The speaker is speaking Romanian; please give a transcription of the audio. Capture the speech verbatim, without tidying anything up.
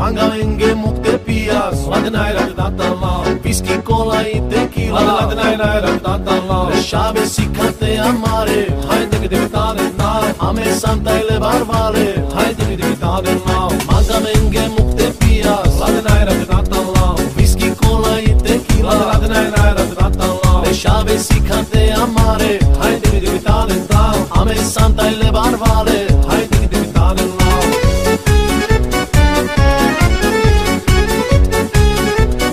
Mangaenge mukte pias, ladnai ratatala, whisky cola e tequila, ladnai ratatala, shave sikate amare, hai de divitare na, ame santa ele barvale, hai de divitare na, mangaenge